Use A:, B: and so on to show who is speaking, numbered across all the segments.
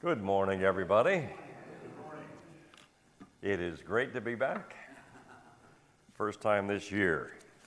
A: Good morning, everybody. It is great to be back. First time this year.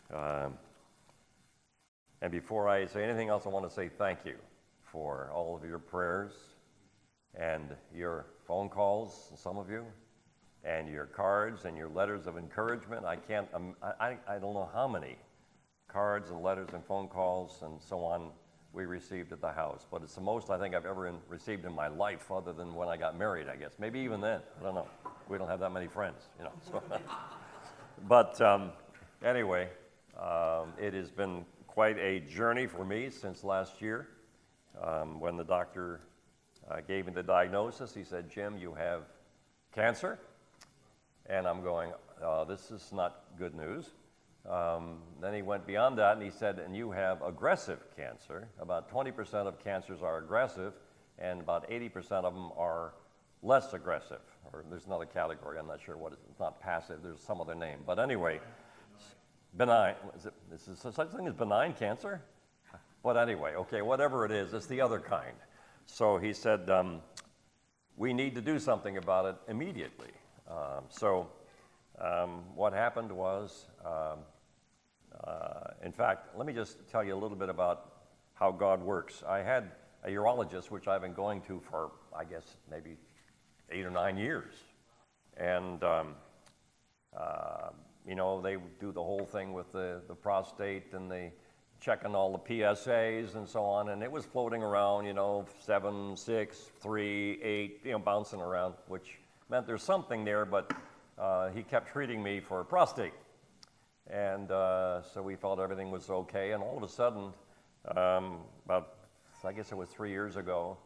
A: And before I say anything else, I want to say thank you for all of your prayers and your phone calls, some of you, and your cards and your letters of encouragement. I don't know how many cards and letters and phone calls and so on we received at the house, but it's the most I think I've ever received in my life, other than when I got married, I guess. Maybe even then. I don't know. We don't have that many friends, you know. So. But anyway, it has been quite a journey for me since last year. When the doctor gave me the diagnosis, he said, "Jim, you have cancer." And I'm going, this is not good news. Then he went beyond that and he said, "And you have aggressive cancer. About 20% of cancers are aggressive, and about 80% of them are less aggressive." Or there's another category, I'm not sure what it is. It's not passive, there's some other name. But anyway, benign. Is there such thing as benign cancer? But anyway, okay, whatever it is, it's the other kind. So he said, we need to do something about it immediately. What happened was, in fact, let me just tell you a little bit about how God works. I had a urologist, which I've been going to for, I guess, maybe 8 or 9 years. And, they do the whole thing with the prostate, and they checking all the PSAs and so on, and it was floating around, 7, 6, 3, 8, bouncing around, which meant there's something there, but he kept treating me for prostate. And so we felt everything was okay, and all of a sudden, I guess it was 3 years ago,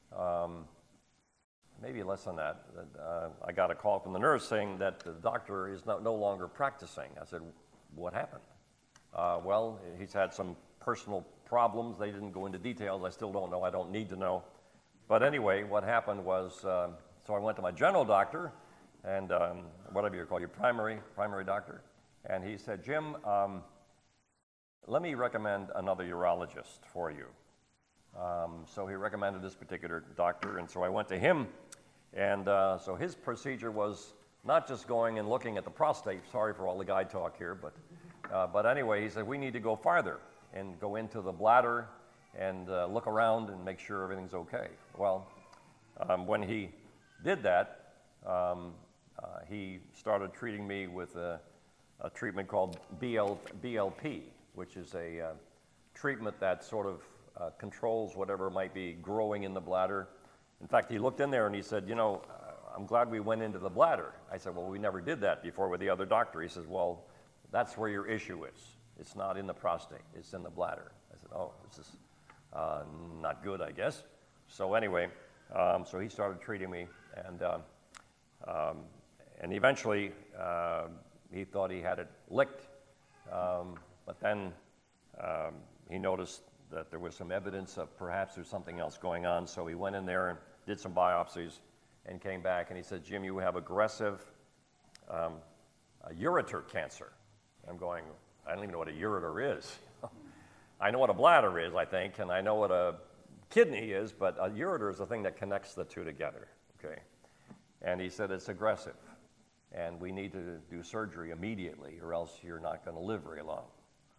A: maybe less than that, I got a call from the nurse saying that the doctor is no longer practicing. I said, "What happened?" Well, he's had some personal problems. They didn't go into details. I still don't know. I don't need to know. But anyway, what happened was, so I went to my general doctor, and whatever you call your primary doctor, and he said, "Jim, let me recommend another urologist for you." So he recommended this particular doctor, and so I went to him, and so his procedure was not just going and looking at the prostate. Sorry for all the guy talk here, but anyway, he said, "We need to go farther and go into the bladder and look around and make sure everything's okay." Well, when he did that, he started treating me with a treatment called BLP, which is a treatment that sort of controls whatever might be growing in the bladder. In fact, he looked in there and he said, "I'm glad we went into the bladder." I said, "Well, we never did that before with the other doctor." He says, "Well, that's where your issue is. It's not in the prostate, it's in the bladder." I said, "Oh, this is not good, I guess." So anyway, so he started treating me, and eventually he thought he had it licked, but then he noticed that there was some evidence of perhaps there's something else going on, so he went in there and did some biopsies and came back, and he said, "Jim, you have aggressive ureter cancer." I'm going, I don't even know what a ureter is. I know what a bladder is, I think, and I know what a kidney is, but a ureter is the thing that connects the two together, okay? And he said, "It's aggressive, and we need to do surgery immediately, or else you're not going to live very long."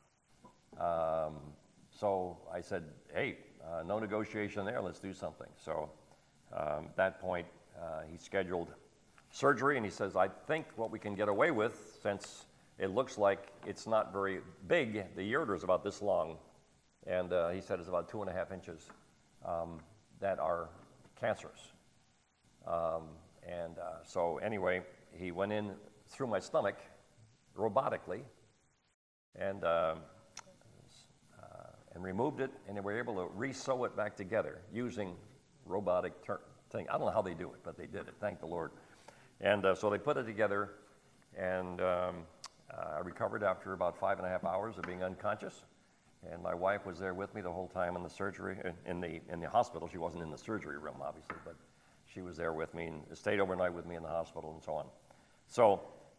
A: So I said, "Hey, no negotiation there, let's do something." So at that point, he scheduled surgery, and he says, "I think what we can get away with, since it looks like it's not very big, the ureter is about this long," and he said it's about 2.5 inches, that are cancerous. So anyway, he went in through my stomach robotically and removed it, and they were able to re-sew it back together using robotic thing. I don't know how they do it, but they did it, thank the Lord. And so they put it together, and I recovered after about 5.5 hours of being unconscious, and my wife was there with me the whole time in the surgery, in the hospital. She wasn't in the surgery room, obviously, but she was there with me and stayed overnight with me in the hospital and so on. So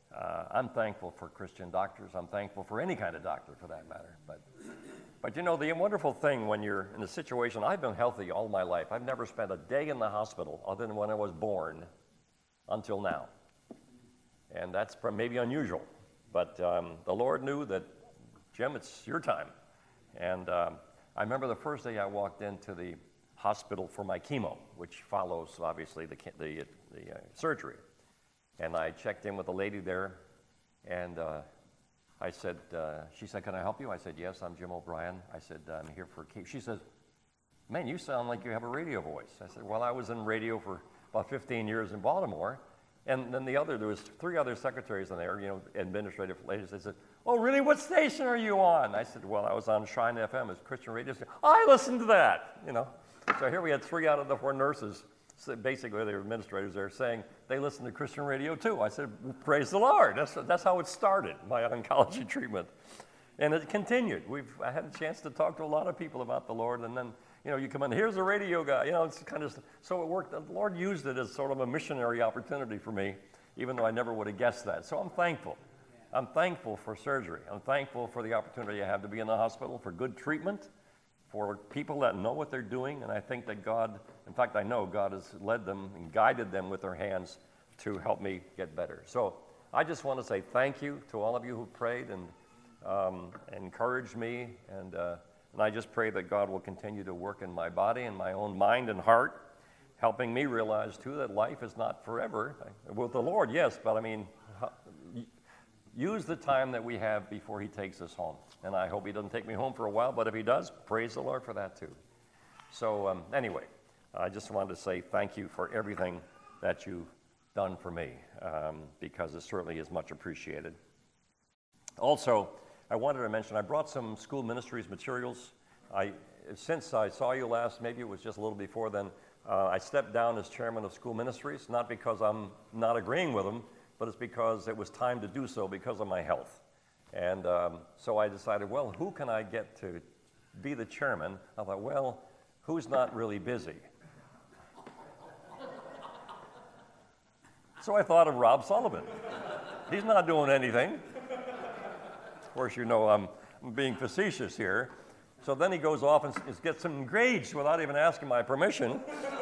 A: I'm thankful for Christian doctors. I'm thankful for any kind of doctor, for that matter. But you know, the wonderful thing when you're in a situation, I've been healthy all my life. I've never spent a day in the hospital other than when I was born until now. And that's maybe unusual. But the Lord knew that, Jim, it's your time. And I remember the first day I walked into the hospital for my chemo, which follows, obviously, the surgery. And I checked in with a lady there, and I said, she said, "Can I help you?" I said, "Yes, I'm Jim O'Brien." I said, "I'm here for chemo." She says, "Man, you sound like you have a radio voice." I said, "Well, I was in radio for about 15 years in Baltimore." And then there was 3 other secretaries in there, you know, administrative ladies. They said, "Oh, really? What station are you on?" I said, "Well, I was on Shine FM, it's Christian radio station." "I listened to that," you know. So here we had 3 out of the 4 nurses, so basically they were administrators there, saying they listened to Christian radio too. I said, "Praise the Lord." That's how it started, my oncology treatment. And it continued. I had a chance to talk to a lot of people about the Lord, and then, you know, you come in, here's a radio guy, you know, it's kind of, so it worked. The Lord used it as sort of a missionary opportunity for me, even though I never would have guessed that. So I'm thankful. I'm thankful for surgery. I'm thankful for the opportunity I have to be in the hospital, for good treatment, for people that know what they're doing, and I think that God, in fact, I know God has led them and guided them with their hands to help me get better. So I just want to say thank you to all of you who prayed and encouraged me, and I just pray that God will continue to work in my body and my own mind and heart, helping me realize, too, that life is not forever. With the Lord, yes, but I mean, use the time that we have before He takes us home. And I hope He doesn't take me home for a while, but if He does, praise the Lord for that, too. So anyway, I just wanted to say thank you for everything that you've done for me, because it certainly is much appreciated. Also, I wanted to mention, I brought some school ministries materials. Since I saw you last, maybe it was just a little before then, I stepped down as chairman of school ministries, not because I'm not agreeing with them, but it's because it was time to do so because of my health. And so I decided, well, who can I get to be the chairman? I thought, well, who's not really busy? So I thought of Rob Sullivan. He's not doing anything. Of course, you know I'm being facetious here. So then he goes off and gets engaged without even asking my permission.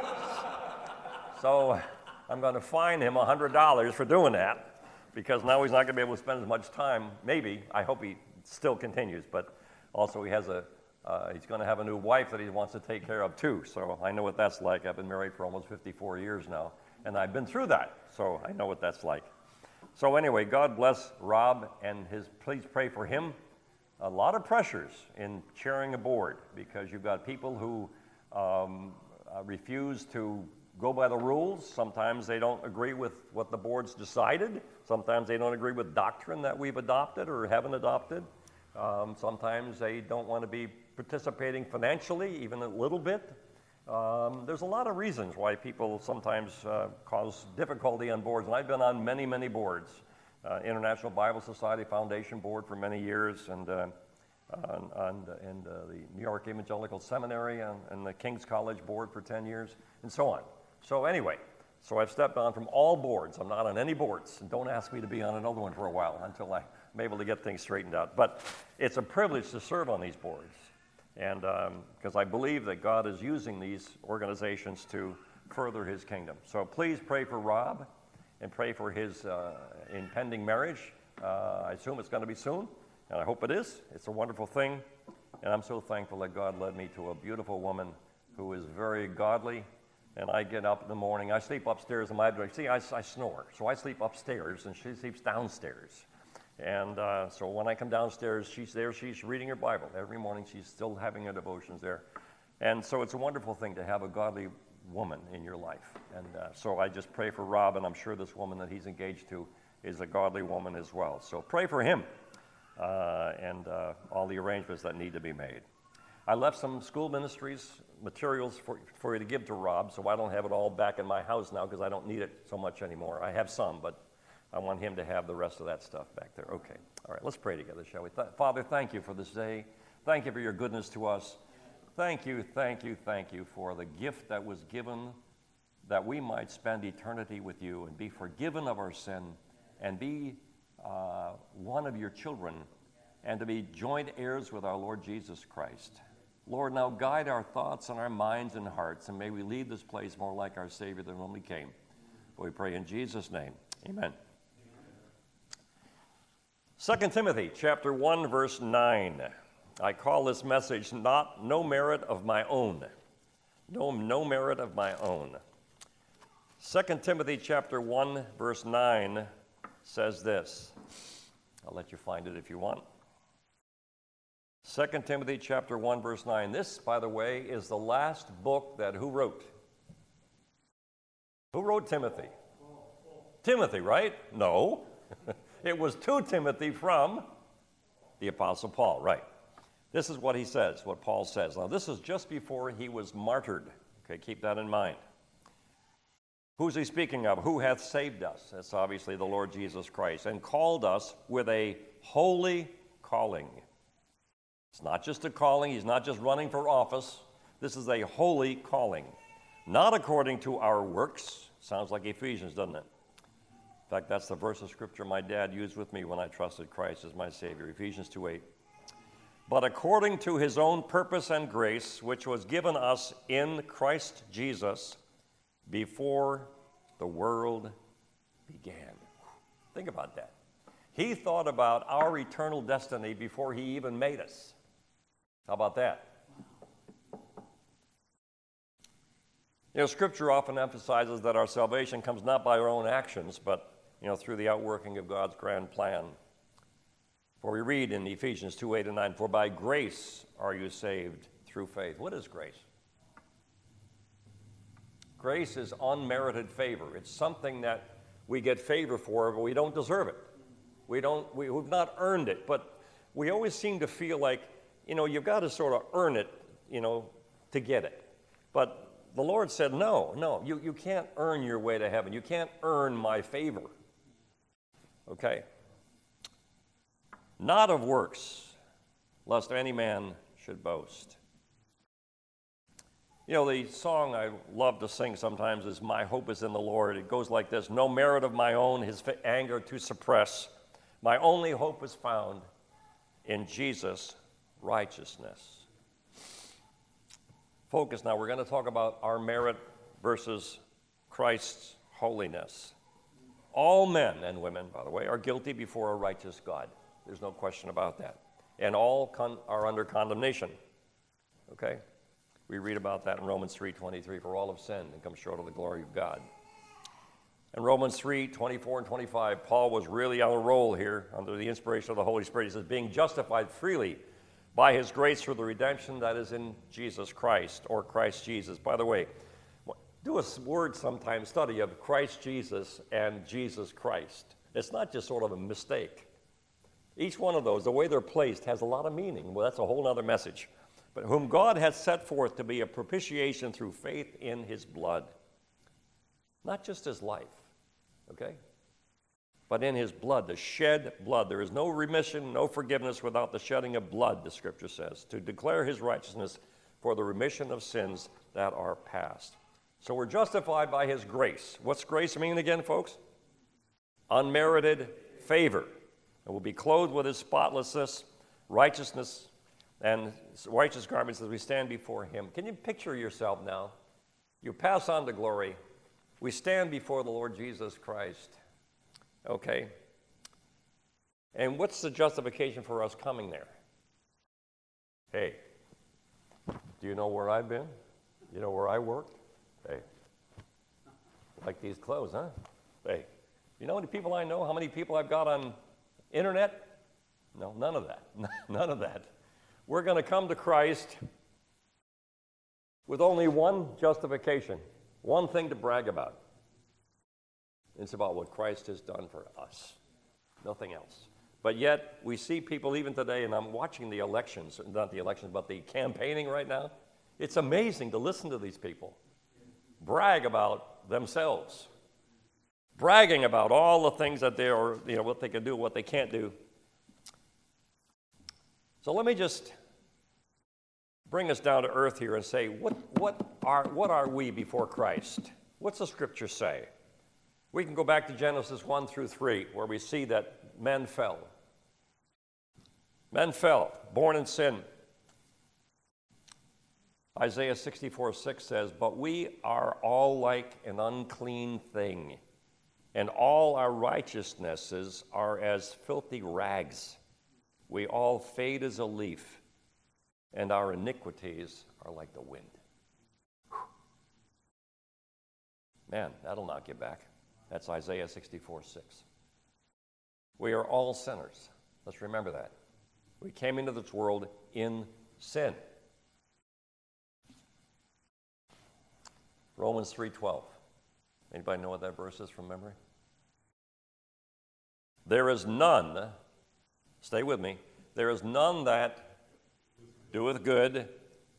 A: So I'm going to fine him $100 for doing that, because now he's not going to be able to spend as much time. Maybe, I hope he still continues, but also he has he's going to have a new wife that he wants to take care of too. So I know what that's like. I've been married for almost 54 years now, and I've been through that, so I know what that's like. So anyway, God bless Rob, and please pray for him. A lot of pressures in chairing a board, because you've got people who refuse to go by the rules. Sometimes they don't agree with what the board's decided. Sometimes they don't agree with doctrine that we've adopted or haven't adopted. Sometimes they don't want to be participating financially, even a little bit. There's a lot of reasons why people sometimes cause difficulty on boards, and I've been on many, many boards. International Bible Society Foundation Board for many years, and the New York Evangelical Seminary and the King's College Board for 10 years, and so on. So anyway, so I've stepped on from all boards. I'm not on any boards, and don't ask me to be on another one for a while until I'm able to get things straightened out. But it's a privilege to serve on these boards, and because I believe that God is using these organizations to further His kingdom. So please pray for Rob, and pray for his impending marriage. I assume it's going to be soon, and I hope it is. It's a wonderful thing, and I'm so thankful that God led me to a beautiful woman who is very godly. And I get up in the morning. I sleep upstairs in my bedroom. See, I snore, so I sleep upstairs, and she sleeps downstairs. And so when I come downstairs, she's there. She's reading her Bible. Every morning she's still having her devotions there. And so it's a wonderful thing to have a godly woman in your life. And so I just pray for Rob, and I'm sure this woman that he's engaged to is a godly woman as well. So pray for him and all the arrangements that need to be made. I left some school ministries materials for you to give to Rob, so I don't have it all back in my house now because I don't need it so much anymore. I have some, but I want him to have the rest of that stuff back there. Okay. All right, let's pray together, shall we? Father, thank you for this day. Thank you for your goodness to us. Thank you for the gift that was given that we might spend eternity with you and be forgiven of our sin and be one of your children and to be joint heirs with our Lord Jesus Christ. Lord, now guide our thoughts and our minds and hearts, and may we leave this place more like our Savior than when we came. We pray in Jesus' name. Amen. 2 Timothy chapter 1, verse 9. I call this message no merit of my own. No merit of my own. 2 Timothy chapter 1, verse 9 says this. I'll let you find it if you want. 2 Timothy chapter 1, verse 9. This, by the way, is the last book that who wrote? Who wrote Timothy? Timothy, right? No. It was to Timothy from the Apostle Paul, right. This is what he says, what Paul says. Now, this is just before he was martyred. Okay, keep that in mind. Who's he speaking of? Who hath saved us? That's obviously the Lord Jesus Christ, and called us with a holy calling. It's not just a calling. He's not just running for office. This is a holy calling. Not according to our works. Sounds like Ephesians, doesn't it? In fact, that's the verse of Scripture my dad used with me when I trusted Christ as my Savior, Ephesians 2:8. But according to his own purpose and grace, which was given us in Christ Jesus before the world began. Think about that. He thought about our eternal destiny before he even made us. How about that? You know, Scripture often emphasizes that our salvation comes not by our own actions, but through the outworking of God's grand plan. For we read in Ephesians 2:8 and 9, for by grace are you saved through faith. What is grace? Grace is unmerited favor. It's something that we get favor for, but we don't deserve it. We've not earned it, but we always seem to feel like, you've got to sort of earn it, to get it. But the Lord said, no, you can't earn your way to heaven. You can't earn my favor. Okay? Not of works, lest any man should boast. The song I love to sing sometimes is My Hope is in the Lord. It goes like this: no merit of my own, his anger to suppress. My only hope is found in Jesus' righteousness. Focus now. We're going to talk about our merit versus Christ's holiness. All men and women, by the way, are guilty before a righteous God. There's no question about that. And all are under condemnation. Okay? We read about that in Romans 3:23. For all have sinned and come short of the glory of God. In Romans 3:24 and 25, Paul was really on a roll here under the inspiration of the Holy Spirit. He says, being justified freely by his grace through the redemption that is in Jesus Christ, or Christ Jesus. By the way, do a word sometime study of Christ Jesus and Jesus Christ. It's not just sort of a mistake. Each one of those, the way they're placed, has a lot of meaning. Well, that's a whole other message. But whom God has set forth to be a propitiation through faith in his blood. Not just his life, okay? But in his blood, the shed blood. There is no remission, no forgiveness without the shedding of blood, the Scripture says, to declare his righteousness for the remission of sins that are past. So we're justified by his grace. What's grace mean again, folks? Unmerited favor. And we'll be clothed with his spotlessness, righteousness, and righteous garments as we stand before him. Can you picture yourself now? You pass on to glory. We stand before the Lord Jesus Christ. Okay? And what's the justification for us coming there? Hey, do you know where I've been? You know where I worked? Hey, like these clothes, huh? Hey, you know how many people I know? How many people I've got on internet? No, none of that. None of that. We're going to come to Christ with only one justification, one thing to brag about. It's about what Christ has done for us, nothing else. But yet, we see people even today, and I'm watching the elections, not the elections, but the campaigning right now. It's amazing to listen to these people brag about themselves, bragging about all the things that they are, what they can do, what they can't do. So let me just bring us down to earth here and say, what are we before Christ? What's the Scripture say? We can go back to Genesis 1 through 3, where we see that men fell. Men fell, born in sin. Isaiah 64:6 says, "But we are all like an unclean thing, and all our righteousnesses are as filthy rags. We all fade as a leaf, and our iniquities are like the wind." Whew. Man, that'll knock you back. That's Isaiah 64:6. We are all sinners. Let's remember that. We came into this world in sin. Romans 3:12. Anybody know what that verse is from memory? There is none, stay with me, there is none that doeth good.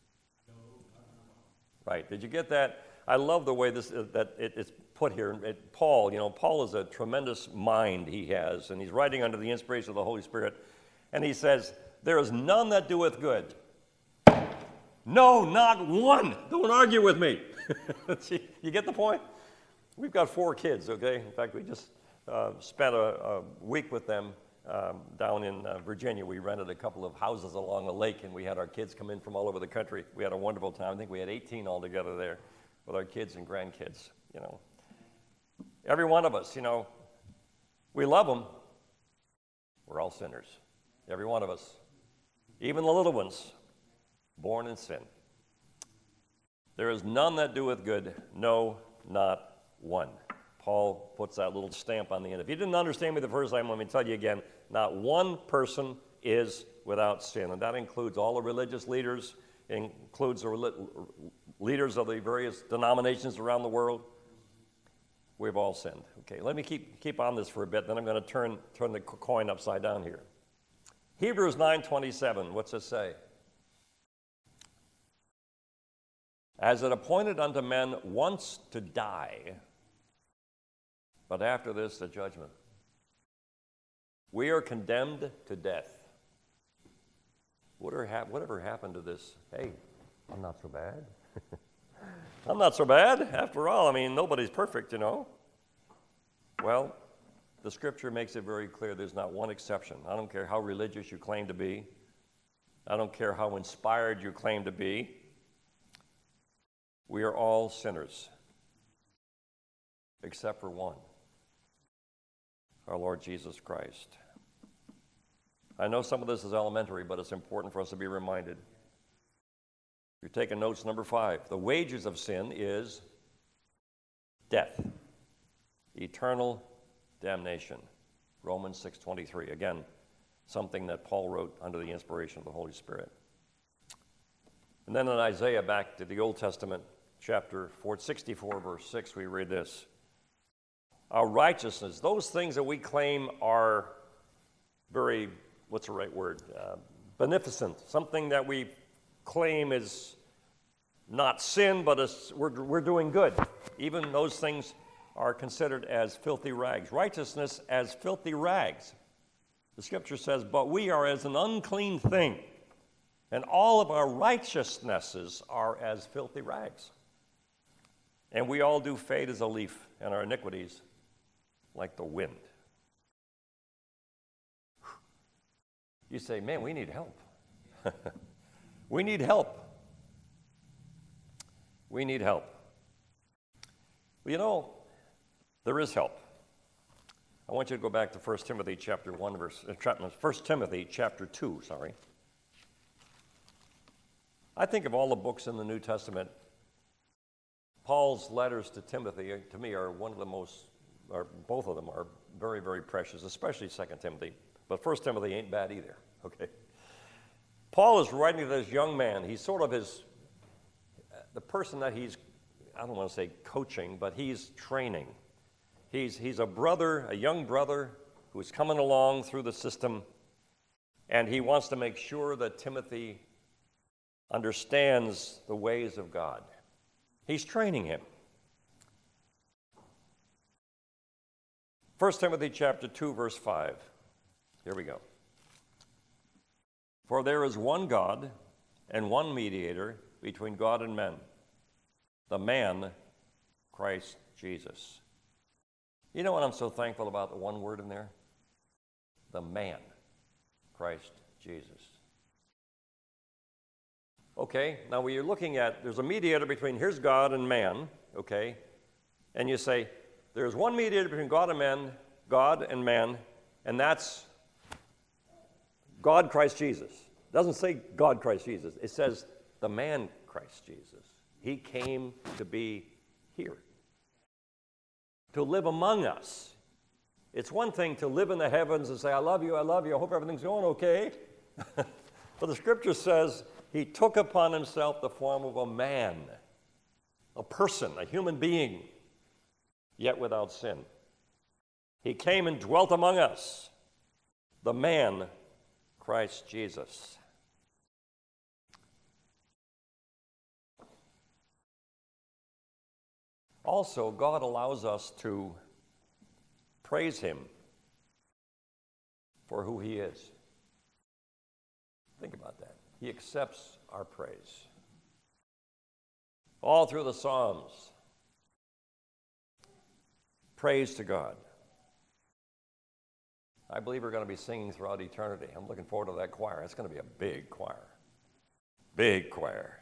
A: Right, did you get that? I love the way it's put here. Paul, Paul is a tremendous mind he has, and he's writing under the inspiration of the Holy Spirit, and he says, there is none that doeth good. No, not one. Don't argue with me. See, you get the point? We've got 4 kids, okay? In fact, we just spent a week with them down in Virginia. We rented a couple of houses along the lake, and we had our kids come in from all over the country. We had a wonderful time. I think we had 18 altogether there with our kids and grandkids, Every one of us, we love them. We're all sinners. Every one of us. Even the little ones, born in sin. There is none that doeth good, no, not one. Paul puts that little stamp on the end. If you didn't understand me the first time, let me tell you again, not one person is without sin. And that includes all the religious leaders, includes the leaders of the various denominations around the world. We've all sinned. Okay, let me keep on this for a bit, then I'm going to turn the coin upside down here. Hebrews 9:27, what's it say? As it appointed unto men once to die, but after this the judgment. We are condemned to death. Whatever happened to this? Hey, I'm not so bad. I'm not so bad. After all, nobody's perfect, Well, the scripture makes it very clear there's not one exception. I don't care how religious you claim to be. I don't care how inspired you claim to be. We are all sinners, except for one, our Lord Jesus Christ. I know some of this is elementary, but it's important for us to be reminded. If you're taking notes, number 5, the wages of sin is death, eternal damnation. Romans 6:23. Again, something that Paul wrote under the inspiration of the Holy Spirit. And then in Isaiah, back to the Old Testament, chapter 64, verse 6, we read this. Our righteousness, those things that we claim are very, what's the right word? Beneficent, something that we claim is not sin, but we're doing good. Even those things are considered as filthy rags. Righteousness as filthy rags. The scripture says, but we are as an unclean thing, and all of our righteousnesses are as filthy rags. And we all do fade as a leaf, and our iniquities like the wind. You say, man, we need help. We need help. We need help. Well, there is help. I want you to go back to 1 Timothy chapter 1 Timothy chapter 2, sorry. I think of all the books in the New Testament, Paul's letters to Timothy, to me, are one of the most, or both of them are very, very precious, especially 2 Timothy. But 1 Timothy ain't bad either, okay? Paul is writing to this young man. He's sort of the person that he's, I don't want to say coaching, but he's training. He's a brother, a young brother, who's coming along through the system, and he wants to make sure that Timothy understands the ways of God. He's training him. 1 Timothy chapter 2, verse 5. Here we go. For there is one God and one mediator between God and men, the man, Christ Jesus. You know what I'm so thankful about, the one word in there? the man, Christ Jesus. Okay, now when you're looking at, there's a mediator between, here's God and man, okay, and you say, there's one mediator between God and man, and that's God, Christ Jesus. It doesn't say God, Christ Jesus. It says the man, Christ Jesus. He came to be here, to live among us. It's one thing to live in the heavens and say, I love you, I hope everything's going okay. But the scripture says he took upon himself the form of a man, a person, a human being, yet without sin. He came and dwelt among us, the man, Christ Jesus. Also, God allows us to praise him for who he is. Think about that. He accepts our praise. All through the Psalms, praise to God. I believe we're going to be singing throughout eternity. I'm looking forward to that choir. It's going to be a big choir. Big choir.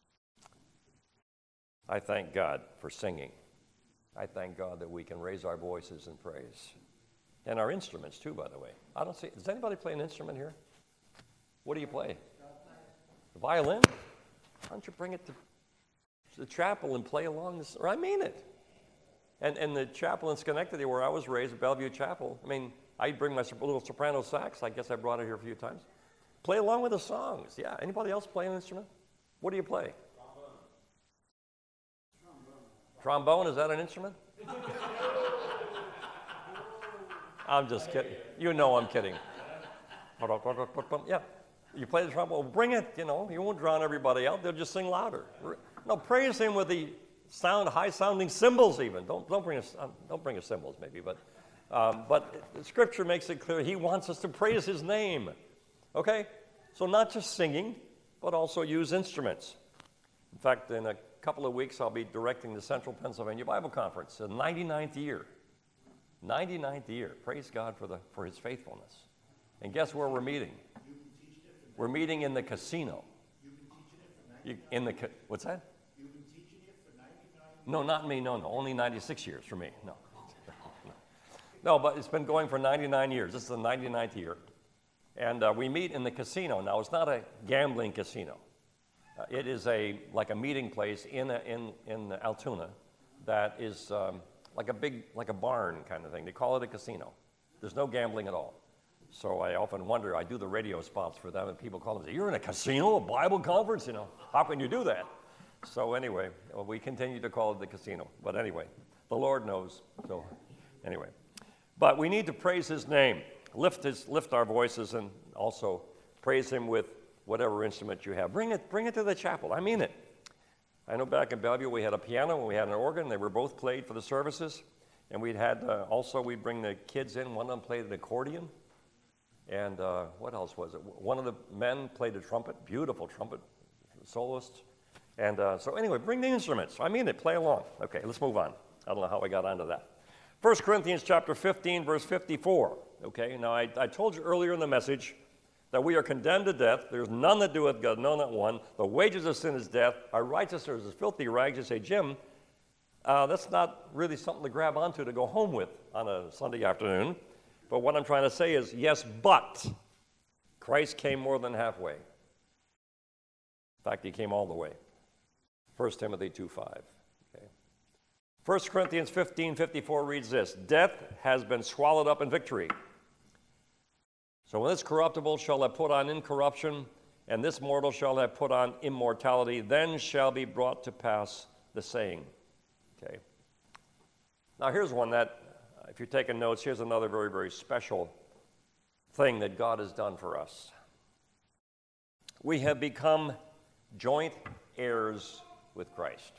A: I thank God for singing. I thank God that we can raise our voices in praise. And our instruments too, by the way. I don't see, does anybody play an instrument here? What do you play? The violin? Why don't you bring it to the chapel and play along this? Or I mean it. And the chapel in Schenectady where I was raised, at Bellevue Chapel, I mean, I'd bring my little soprano sax. I guess I brought it here a few times. Play along with the songs. Yeah. Anybody else play an instrument? What do you play? Trombone, is that an instrument? I'm just kidding. You know I'm kidding. Yeah. You play the trombone, bring it, you know. You won't drown everybody out. They'll just sing louder. No, praise him with the high-sounding cymbals even. Don't bring us cymbals maybe, but the Scripture makes it clear he wants us to praise his name. Okay? So not just singing, but also use instruments. In fact, in a couple of weeks, I'll be directing the Central Pennsylvania Bible Conference, the 99th year. 99th year. Praise God for his faithfulness. And guess where we're meeting? We're meeting in the casino. What's that? You've been teaching it for 99 years? No, not me. No. Only 96 years for me. No. No, but it's been going for 99 years. This is the 99th year. And we meet in the casino. Now, it's not a gambling casino. It is like a meeting place in Altoona that is like a barn kind of thing. They call it a casino. There's no gambling at all. So I often wonder, I do the radio spots for them, and people call them and say, you're in a casino, a Bible conference? You know, how can you do that? So anyway, we continue to call it the casino. But anyway, the Lord knows. So anyway. But we need to praise his name, lift our voices, and also praise him with whatever instrument you have. Bring it to the chapel. I mean it. I know back in Bellevue we had a piano and we had an organ. They were both played for the services. And we'd bring the kids in. One of them played an accordion. And what else was it? One of the men played a trumpet, beautiful trumpet soloist. And so anyway, bring the instruments. I mean it, play along. Okay, let's move on. I don't know how I got onto that. 1 Corinthians chapter 15, verse 54. Okay, now I told you earlier in the message that we are condemned to death. There's none that doeth good, no, not one. The wages of sin is death. Our righteousness is filthy rags. You say, Jim, that's not really something to grab onto to go home with on a Sunday afternoon. But what I'm trying to say is, yes, but Christ came more than halfway. In fact, he came all the way. 1 Timothy 2:5. Okay. 1 Corinthians 15:54 reads this, death has been swallowed up in victory. So when this corruptible shall have put on incorruption, and this mortal shall have put on immortality, then shall be brought to pass the saying. Okay. Now here's one that, if you're taking notes, here's another very, very special thing that God has done for us. We have become joint heirs with Christ.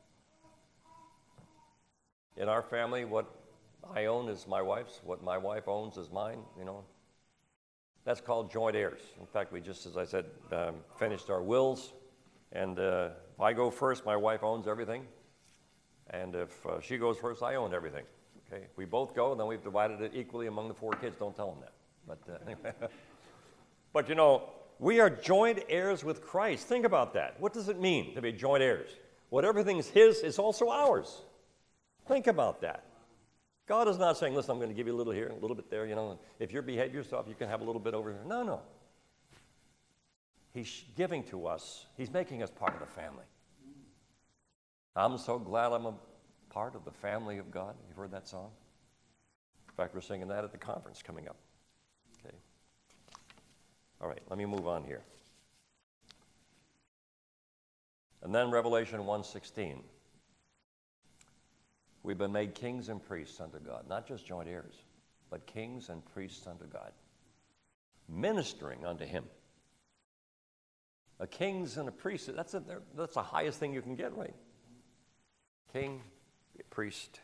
A: In our family, what I own is my wife's, what my wife owns is mine, you know. That's called joint heirs. In fact, we just, as I said, finished our wills. And if I go first, my wife owns everything. And if she goes first, I own everything. Okay, if we both go, then we've divided it equally among the 4 kids. Don't tell them that. But anyway. But you know, we are joint heirs with Christ. Think about that. What does it mean to be joint heirs? What everything's his is also ours. Think about that. God is not saying, listen, I'm going to give you a little here, a little bit there, you know, and if you behave yourself, you can have a little bit over here. No, no. He's giving to us. He's making us part of the family. I'm so glad I'm a part of the family of God. You've heard that song? In fact, we're singing that at the conference coming up. Okay. All right, let me move on here. And then Revelation 1:16. We've been made kings and priests unto God, not just joint heirs, but kings and priests unto God, ministering unto him. A king's and a priest, that's the highest thing you can get, right? King, a priest.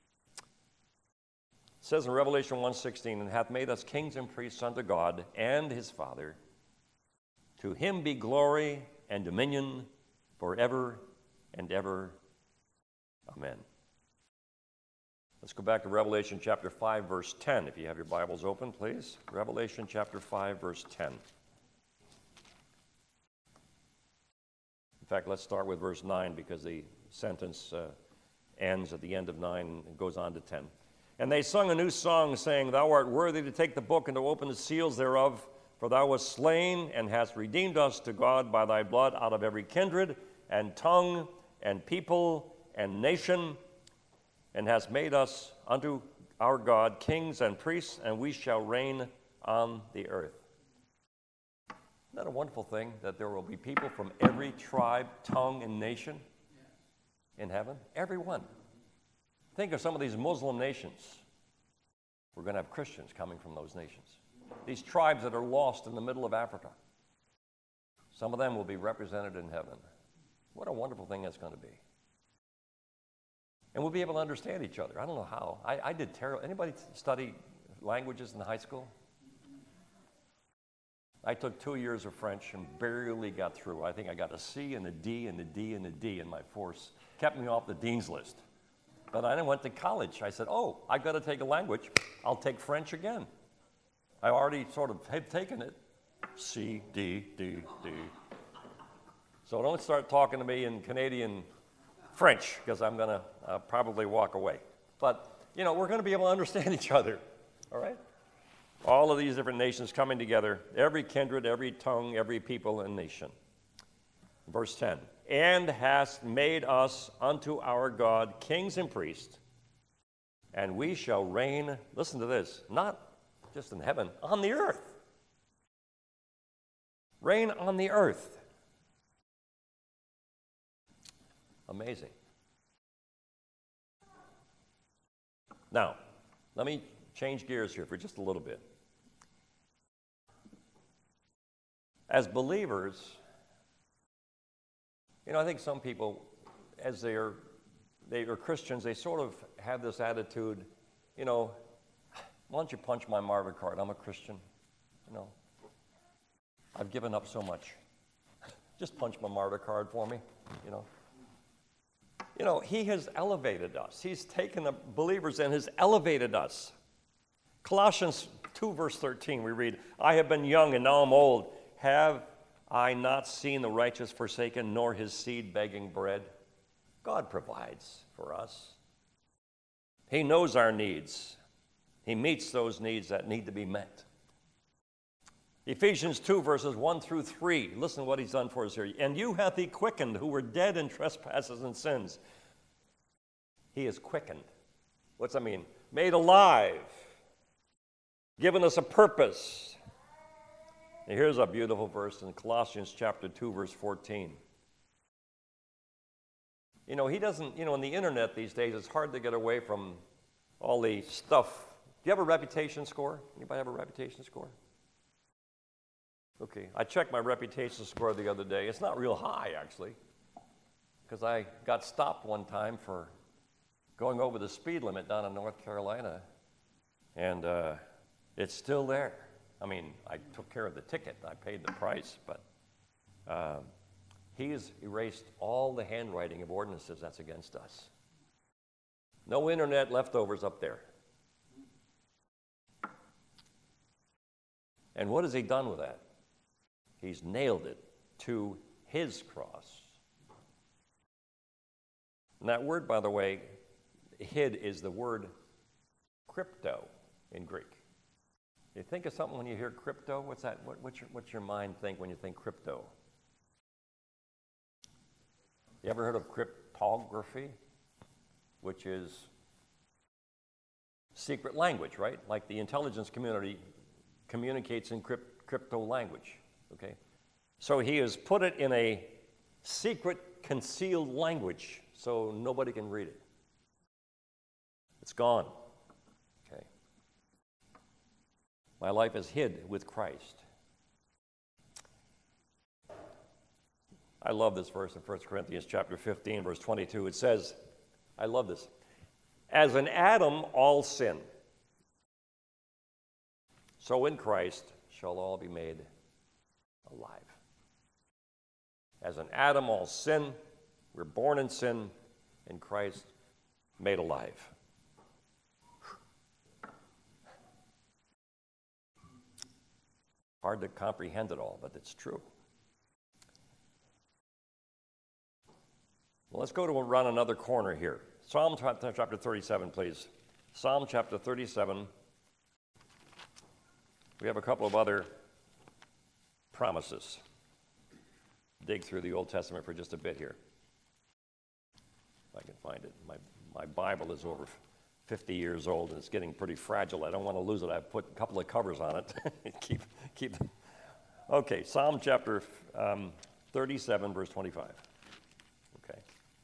A: It says in Revelation 1:16, and hath made us kings and priests unto God and his Father. To him be glory and dominion forever and ever. Amen. Let's go back to Revelation chapter 5, verse 10. If you have your Bibles open, please. Revelation chapter 5, verse 10. In fact, let's start with verse 9 because the sentence ends at the end of 9 and goes on to 10. And they sung a new song, saying, Thou art worthy to take the book and to open the seals thereof, for thou wast slain and hast redeemed us to God by thy blood out of every kindred and tongue and people and nation, and hast made us unto our God kings and priests, and we shall reign on the earth. Isn't that a wonderful thing, that there will be people from every tribe, tongue, and nation in heaven? Every one. Think of some of these Muslim nations. We're going to have Christians coming from those nations. These tribes that are lost in the middle of Africa. Some of them will be represented in heaven. What a wonderful thing that's going to be. And we'll be able to understand each other. I don't know how. I did terrible. Anybody study languages in high school? I took 2 years of French and barely got through. I think I got a C and a D and a D and a D, and my force kept me off the dean's list. But I then went to college. I said, oh, I've got to take a language. I'll take French again. I already sort of had taken it. C, D, D, D. So don't start talking to me in Canadian French, because I'm going to probably walk away. But, you know, we're going to be able to understand each other, all right? All of these different nations coming together, every kindred, every tongue, every people and nation. Verse 10, and hast made us unto our God kings and priests, and we shall reign, listen to this, not just in heaven, on the earth. Reign on the earth. Amazing. Now, let me change gears here for just a little bit. As believers, you know, I think some people, as they are Christians, they sort of have this attitude, you know, why don't you punch my martyr card? I'm a Christian, you know. I've given up so much. Just punch my martyr card for me, you know. You know, he has elevated us. He's taken the believers and has elevated us. Colossians 2, verse 13, we read, I have been young and now I'm old. Have I not seen the righteous forsaken, nor his seed begging bread? God provides for us. He knows our needs. He meets those needs that need to be met. Ephesians 2, verses 1 through 3. Listen to what he's done for us here. And you hath he quickened, who were dead in trespasses and sins. He is quickened. What's that mean? Made alive. Given us a purpose. And here's a beautiful verse in Colossians chapter 2, verse 14. You know, he doesn't, you know, on the internet these days, it's hard to get away from all the stuff. Do you have a reputation score? Anybody have a reputation score? Okay, I checked my reputation score the other day. It's not real high, actually, because I got stopped one time for going over the speed limit down in North Carolina, and it's still there. I mean, I took care of the ticket. I paid the price, but he has erased all the handwriting of ordinances that's against us. No internet leftovers up there. And what has he done with that? He's nailed it to his cross. And that word, by the way, hid, is the word crypto in Greek. You think of something when you hear crypto? What's that? What's your mind think when you think crypto? You ever heard of cryptography? Which is secret language, right? Like the intelligence community communicates in crypto language, okay? So he has put it in a secret, concealed language so nobody can read it. It's gone, okay? My life is hid with Christ. I love this verse in 1 Corinthians chapter 15, verse 22. It says, I love this. As in Adam all sin, so in Christ shall all be made alive. As in Adam all sin, we're born in sin, in Christ made alive. Hard to comprehend it all, but it's true. Well, let's go to around another corner here. Psalm chapter 37, please. Psalm chapter 37. We have a couple of other promises. Dig through the Old Testament for just a bit here. If I can find it. My Bible is over 50 years old and it's getting pretty fragile. I don't want to lose it. I've put a couple of covers on it. keep. Okay, Psalm chapter 37, verse 25. Okay.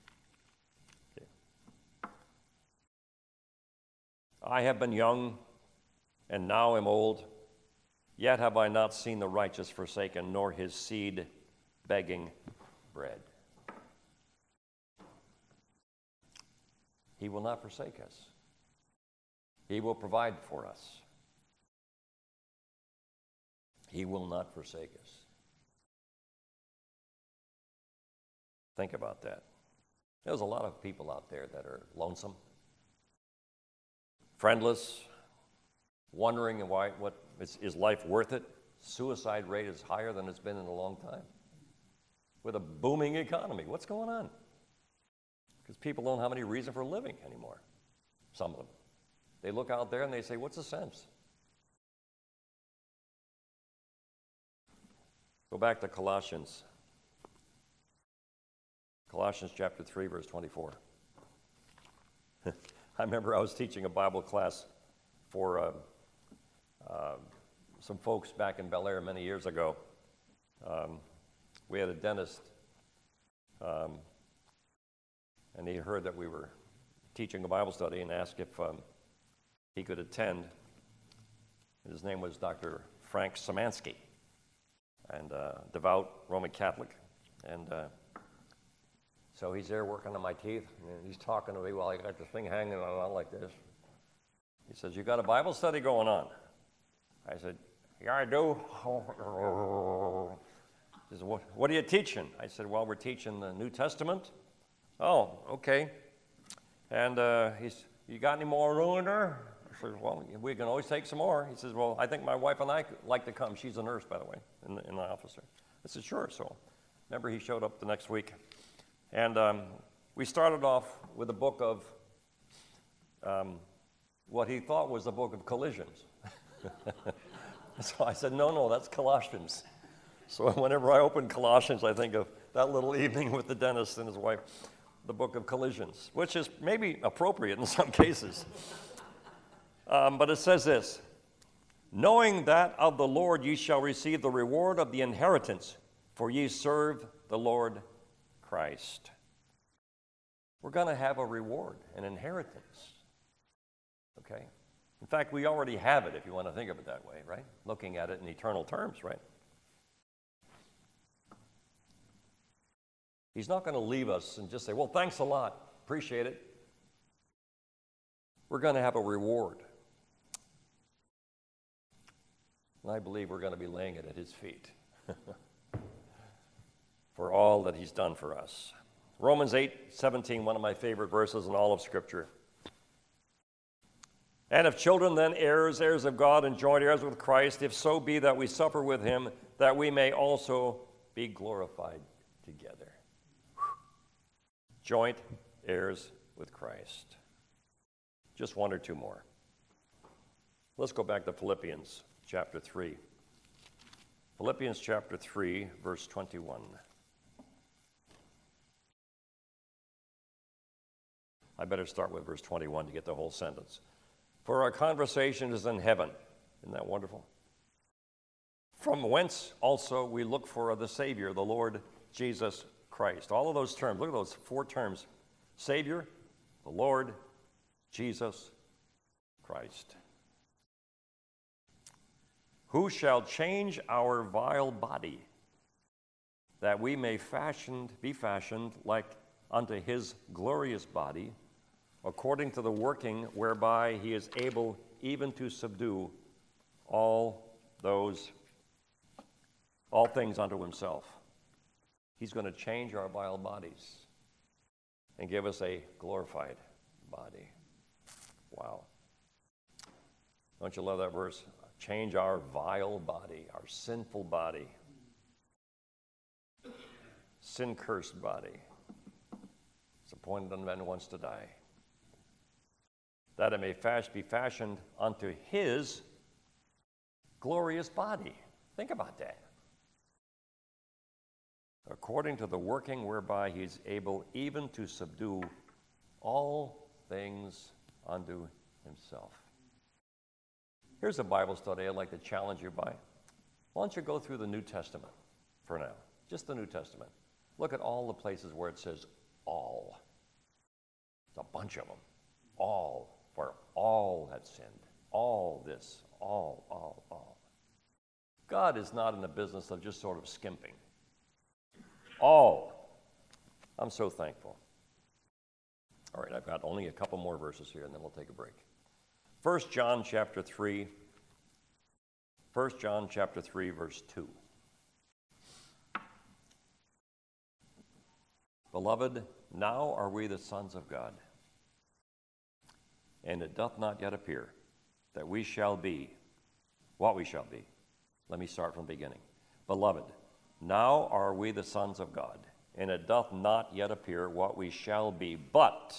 A: I have been young and now am old, yet have I not seen the righteous forsaken, nor his seed begging bread. He will not forsake us. He will provide for us. He will not forsake us. Think about that. There's a lot of people out there that are lonesome, friendless, wondering is life worth it? Suicide rate is higher than it's been in a long time. With a booming economy, what's going on? Because people don't have any reason for living anymore, some of them. They look out there and they say, what's the sense? Go back to Colossians. Colossians chapter 3, verse 24. I remember I was teaching a Bible class for some folks back in Bel Air many years ago. We had a dentist, and he heard that we were teaching a Bible study and asked if he could attend. His name was Dr. Frank Szymanski, and devout Roman Catholic. And so he's there working on my teeth, and he's talking to me while I got this thing hanging on like this. He says, "You got a Bible study going on?" I said, "Yeah, I do." He says, "What are you teaching?" I said, "Well, we're teaching the New Testament." "Oh, okay." And he's, "You got any more room in there?" I said, "Well, we can always take some more." He says, "Well, I think my wife and I like to come." She's a nurse, by the way, in the office there. I said, "Sure." So remember, he showed up the next week. And we started off with a book of what he thought was the book of collisions. So I said, no, that's Colossians. So whenever I open Colossians, I think of that little evening with the dentist and his wife, the book of collisions, which is maybe appropriate in some cases. But it says this: "Knowing that of the Lord ye shall receive the reward of the inheritance, for ye serve the Lord Christ." We're going to have a reward, an inheritance. Okay? In fact, we already have it, if you want to think of it that way, right? Looking at it in eternal terms, right? He's not going to leave us and just say, "Well, thanks a lot, appreciate it." We're going to have a reward. And I believe we're going to be laying it at his feet for all that he's done for us. Romans 8:17, one of my favorite verses in all of Scripture. And if children, then heirs, heirs of God, and joint heirs with Christ, if so be that we suffer with him, that we may also be glorified together. Joint heirs with Christ. Just one or two more. Let's go back to Philippians chapter 3. Philippians chapter 3, verse 21. I better start with verse 21 to get the whole sentence. For our conversation is in heaven. Isn't that wonderful? From whence also we look for the Savior, the Lord Jesus Christ. All of those terms, look at those four terms. Savior, the Lord, Jesus Christ. Who shall change our vile body, that we may be fashioned like unto his glorious body, according to the working whereby he is able even to subdue all things unto himself. He's going to change our vile bodies and give us a glorified body. Wow. Don't you love that verse? Change our vile body, our sinful body, sin-cursed body. It's appointed unto men once to die, that it may be fashioned unto his glorious body. Think about that. According to the working whereby he's able even to subdue all things unto himself. Here's a Bible study I'd like to challenge you by. Why don't you go through the New Testament for now? Just the New Testament. Look at all the places where it says all. It's a bunch of them. All. For all have sinned. All this. All. God is not in the business of just sort of skimping. All. I'm so thankful. All right, I've got only a couple more verses here, and then we'll take a break. 1 John chapter 3, verse 2. Beloved, now are we the sons of God, and it doth not yet appear that we shall be what we shall be. Let me start from the beginning. Beloved, now are we the sons of God, and it doth not yet appear what we shall be, but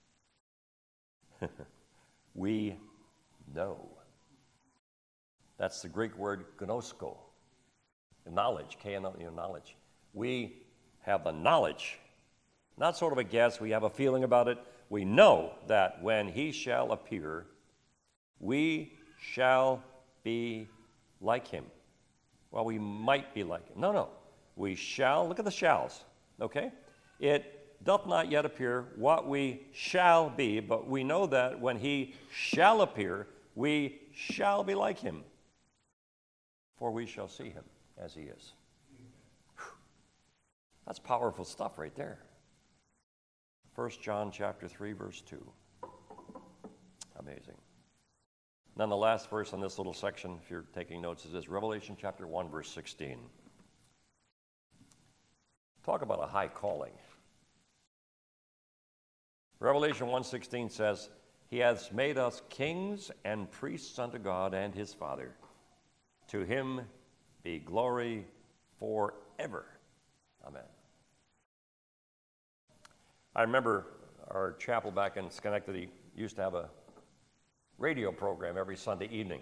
A: we know. That's the Greek word gnosko, knowledge, knowledge. We have the knowledge, not sort of a guess, we have a feeling about it. We know that when he shall appear, we shall be like him. Well, we might be like him. No. We shall, look at the shalls, okay? It doth not yet appear what we shall be, but we know that when he shall appear, we shall be like him, for we shall see him as he is. Whew. That's powerful stuff right there. 1 John chapter 3, verse 2. Amazing. Then the last verse on this little section, if you're taking notes, is this, Revelation chapter 1, verse 16. Talk about a high calling. Revelation 1:16 says, he has made us kings and priests unto God and his Father. To him be glory forever. Amen. I remember our chapel back in Schenectady used to have a radio program every Sunday evening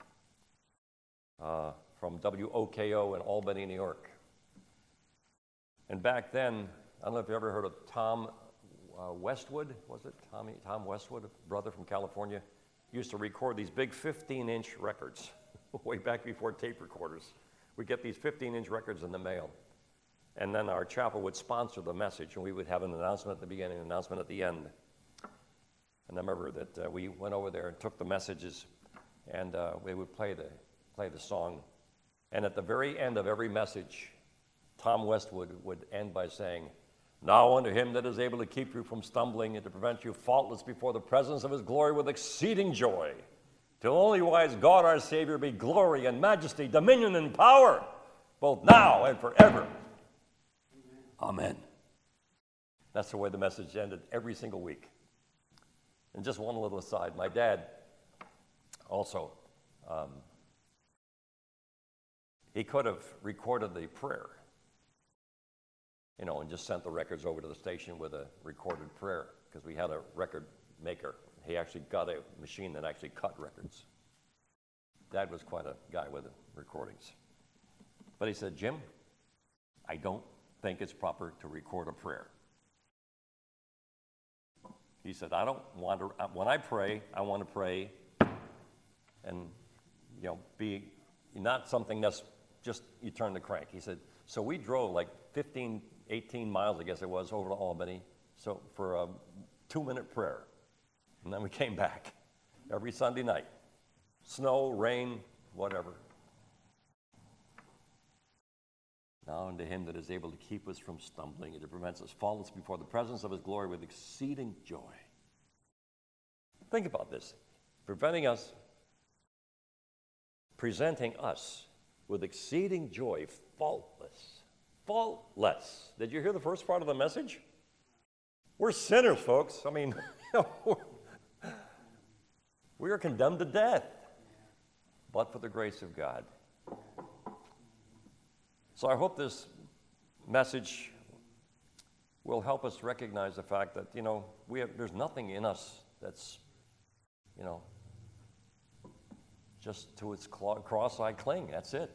A: from WOKO in Albany, New York. And back then, I don't know if you ever heard of Tom Westwood, was it? Tom Westwood, a brother from California, used to record these big 15-inch records way back before tape recorders. We'd get these 15-inch records in the mail. And then our chapel would sponsor the message, and we would have an announcement at the beginning, an announcement at the end. And I remember that we went over there and took the messages, and we would play the song. And at the very end of every message, Tom Westwood would end by saying, now unto him that is able to keep you from stumbling and to prevent you faultless before the presence of his glory with exceeding joy. To only wise God our Savior be glory and majesty, dominion and power, both now and forever. Amen. That's the way the message ended every single week. And just one little aside, my dad Also, he could have recorded the prayer, and just sent the records over to the station with a recorded prayer, because we had a record maker. He actually got a machine that actually cut records. Dad was quite a guy with recordings. But he said, Jim, I don't think it's proper to record a prayer. He said, I don't want to, when I pray, I want to pray and, be not something that's just you turn the crank. He said, so we drove like 15, 18 miles, I guess it was, over to Albany, so for a 2-minute prayer. And then we came back every Sunday night. Snow, rain, whatever. Now unto him that is able to keep us from stumbling and to prevent us faultless before the presence of his glory with exceeding joy. Think about this. Presenting us with exceeding joy, faultless. Faultless. Did you hear the first part of the message? We're sinners, folks. I mean, we are condemned to death, but for the grace of God. So I hope this message will help us recognize the fact that, there's nothing in us that's, just to its cross I cling. That's it,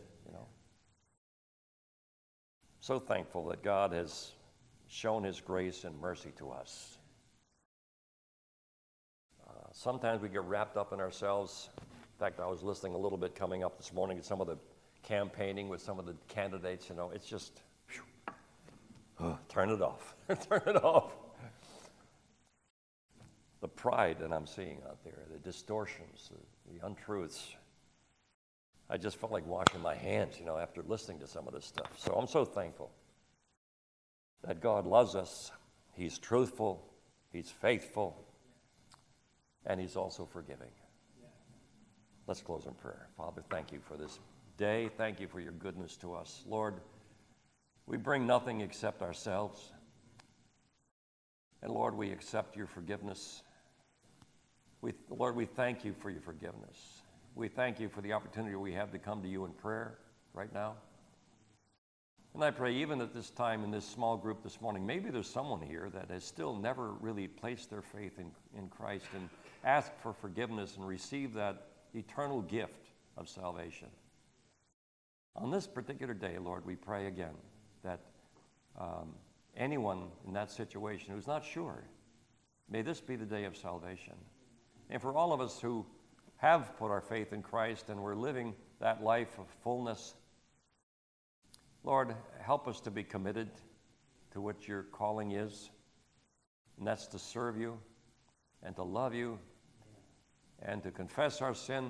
A: So thankful that God has shown his grace and mercy to us. Sometimes we get wrapped up in ourselves. In fact, I was listening a little bit coming up this morning at some of the campaigning with some of the candidates. It's just, turn it off. Turn it off. The pride that I'm seeing out there, the distortions, the untruths. I just felt like washing my hands, after listening to some of this stuff. So I'm so thankful that God loves us. He's truthful. He's faithful. And he's also forgiving. Let's close in prayer. Father, thank you for this day. Thank you for your goodness to us. Lord, we bring nothing except ourselves. And Lord, we accept your forgiveness. Lord, we thank you for your forgiveness. We thank you for the opportunity we have to come to you in prayer right now. And I pray even at this time in this small group this morning, maybe there's someone here that has still never really placed their faith in Christ and asked for forgiveness and received that eternal gift of salvation. On this particular day, Lord, we pray again that anyone in that situation who's not sure, may this be the day of salvation. And for all of us who have put our faith in Christ and we're living that life of fullness, Lord, help us to be committed to what your calling is, and that's to serve you and to love you and to confess our sin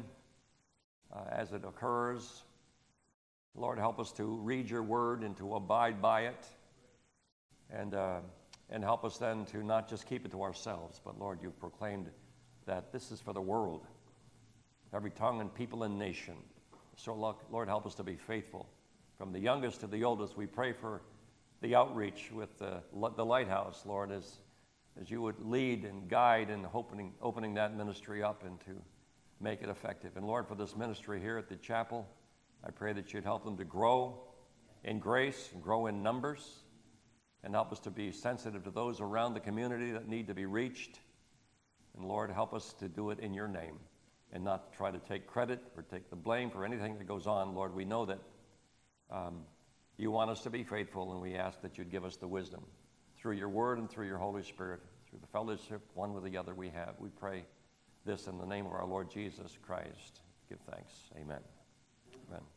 A: as it occurs. Lord, help us to read your word and to abide by it, and help us then to not just keep it to ourselves, but Lord, you've proclaimed that this is for the world, every tongue and people and nation. So Lord, help us to be faithful. From the youngest to the oldest, we pray for the outreach with the Lighthouse, Lord, as you would lead and guide in opening that ministry up and to make it effective. And Lord, for this ministry here at the chapel, I pray that you'd help them to grow in grace and grow in numbers, and help us to be sensitive to those around the community that need to be reached. And Lord, help us to do it in your name and not try to take credit or take the blame for anything that goes on. Lord, we know that you want us to be faithful, and we ask that you'd give us the wisdom through your word and through your Holy Spirit, through the fellowship one with the other we have. We pray this in the name of our Lord Jesus Christ. Give thanks. Amen. Amen.